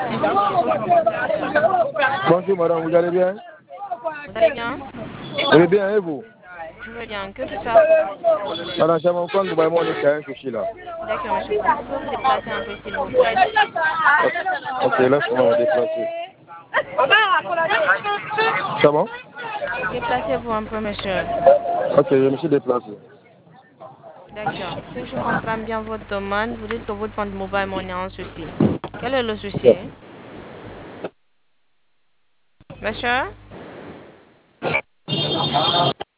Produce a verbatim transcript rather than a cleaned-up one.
Bonjour madame, vous allez bien? Vous allez bien? Vous allez bien et vous? Je vais bien. Que puis-je faire pour vous? Madame, j'ai mon compte, vous voyez mon un souci là. D'accord, monsieur. Vous pouvez vous déplacer un peu, s'il vous plaît. Ok, laisse-moi me déplacer. C'est bon? Déplacez-vous un peu, monsieur. Ok, je me suis déplacé. D'accord. Si je comprends bien votre demande, vous dites que votre compte mobile money a un souci. Quel est le souci? Monsieur?